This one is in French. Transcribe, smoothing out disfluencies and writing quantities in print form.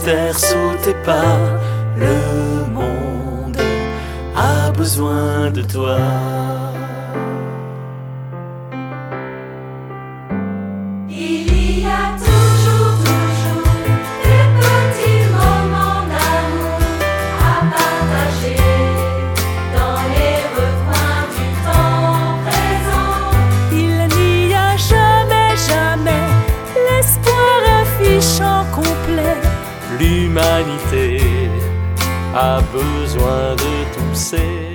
terre sous tes pas. Le monde a besoin de toi. Il y a toujours des petits moments d'amour à partager dans les recoins du temps présent. Il n'y a jamais l'espoir affichant complet. L'humanité a besoin de tous ces